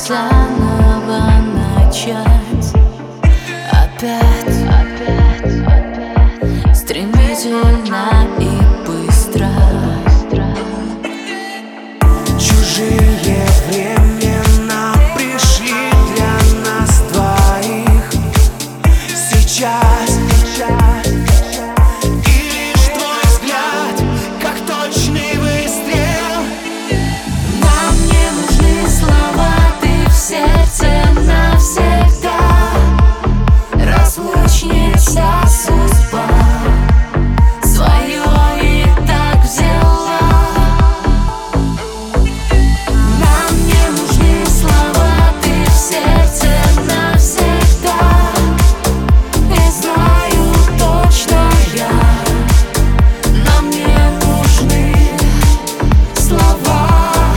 заново начать. Опять стремительно и быстро. Чужие времена пришли для нас двоих сейчас. И лишь твой взгляд, как точный выстрел. Нам не нужны слова, ты в сердце навсегда. Разлучница судьба свое и так взяла. Нам не нужны слова, ты в сердце навсегда. И знаю точно я, нам не нужны слова.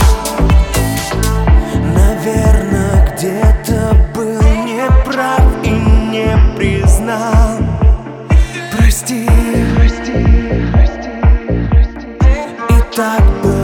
Наверное, где-то был неправ и не признал. Прости, и так было.